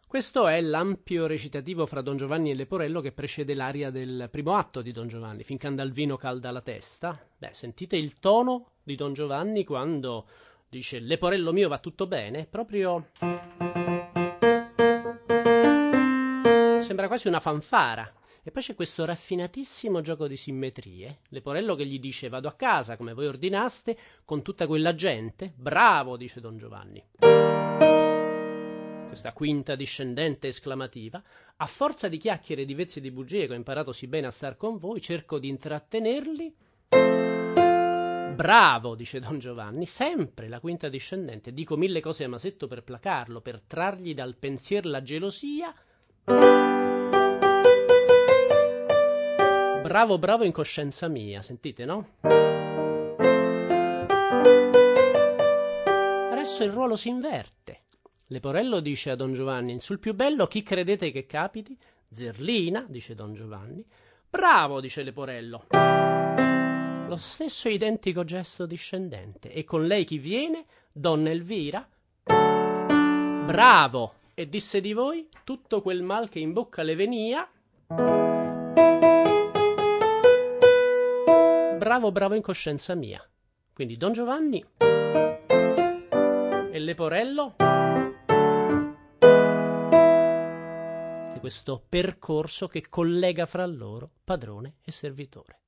Questo è l'ampio recitativo fra Don Giovanni e Leporello che precede l'aria del primo atto di Don Giovanni, finché anda il vino calda la testa. Beh, sentite il tono di Don Giovanni quando dice Leporello mio va tutto bene, proprio sembra quasi una fanfara. E poi c'è questo raffinatissimo gioco di simmetrie. Leporello che gli dice vado a casa come voi ordinaste con tutta quella gente. Bravo, dice Don Giovanni. Questa quinta discendente esclamativa. A forza di chiacchiere, di vezzi e di bugie che ho imparato sì bene a star con voi, cerco di intrattenerli. Bravo, dice Don Giovanni, sempre la quinta discendente. Dico mille cose a Masetto per placarlo, per trargli dal pensier la gelosia. Bravo, bravo in coscienza mia, sentite, no? Adesso il ruolo si inverte. Leporello dice a Don Giovanni, sul più bello chi credete che capiti? Zerlina, dice Don Giovanni. Bravo, dice Leporello. Lo stesso identico gesto discendente. E con lei chi viene? Donna Elvira. Bravo! E disse di voi tutto quel mal che in bocca le venia. Bravo, bravo in coscienza mia. Quindi Don Giovanni e Leporello di questo percorso che collega fra loro padrone e servitore.